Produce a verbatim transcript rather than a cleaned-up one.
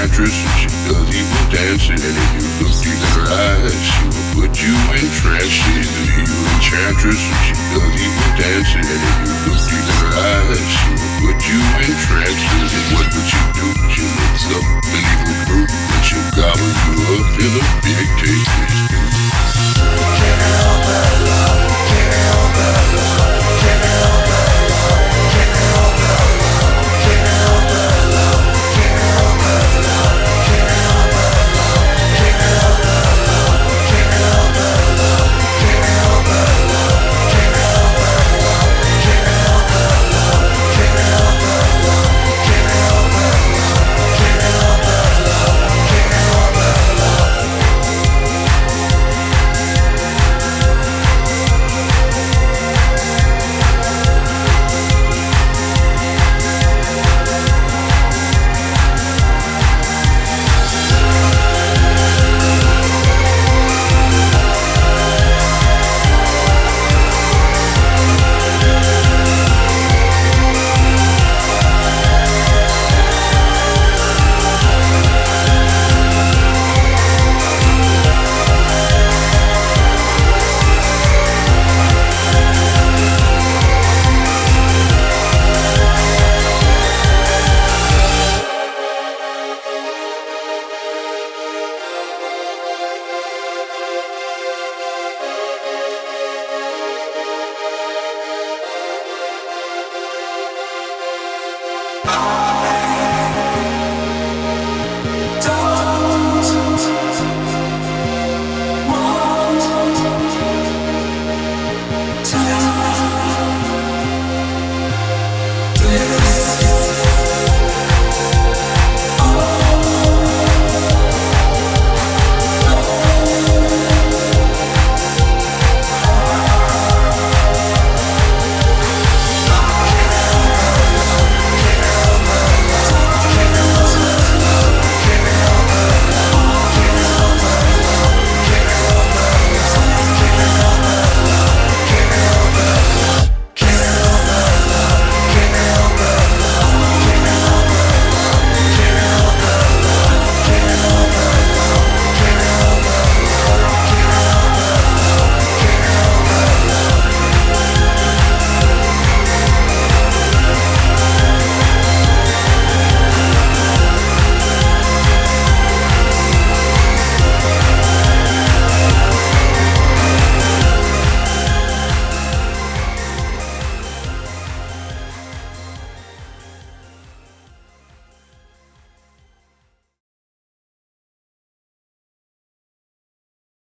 enchantress and she does evil dancing. And if you look in her eyes, she will put you in trance. She's an evil enchantress and she does evil dancing. And if you look in her eyes, she will put you in trance. And what would you do? She looks up an evil brute and she'll gobble you up in a big tasty